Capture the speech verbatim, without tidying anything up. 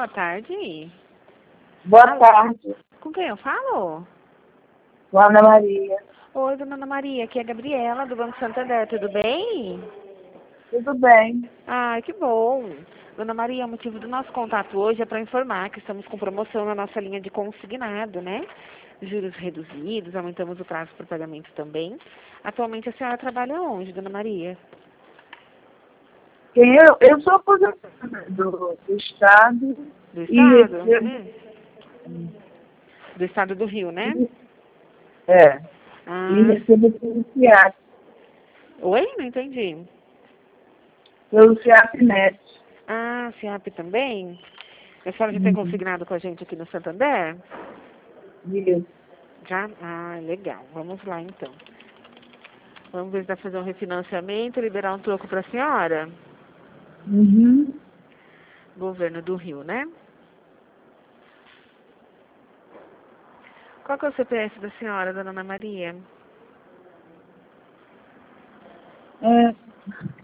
boa tarde. Boa Alô? tarde, Com quem eu falo? sou Ana Maria. Oi, dona Ana Maria, aqui é a Gabriela, do Banco Santander, tudo bem? Tudo bem? Ai, que bom. Dona Maria, o motivo do nosso contato hoje é para informar que estamos com promoção na nossa linha de consignado, né? Juros reduzidos, aumentamos o prazo para pagamento também. Atualmente a senhora trabalha onde, Dona Maria? Quem eu, eu sou aposentada do, do Estado Do e estado? recebo. Hum. Do estado do Rio, né? É, e Ah, recebo pelo FIAP, oi? Não entendi. pelo FIAPnet. Ah, SIAP também? A senhora já tem Uhum. consignado com a gente aqui no Santander? Isso. Já? Ah, legal. Vamos lá, então. Vamos ver se dá pra fazer um refinanciamento e liberar um troco para a senhora? Uhum. Governo do Rio, né? Qual que é o C P F da senhora, dona Ana Maria? É,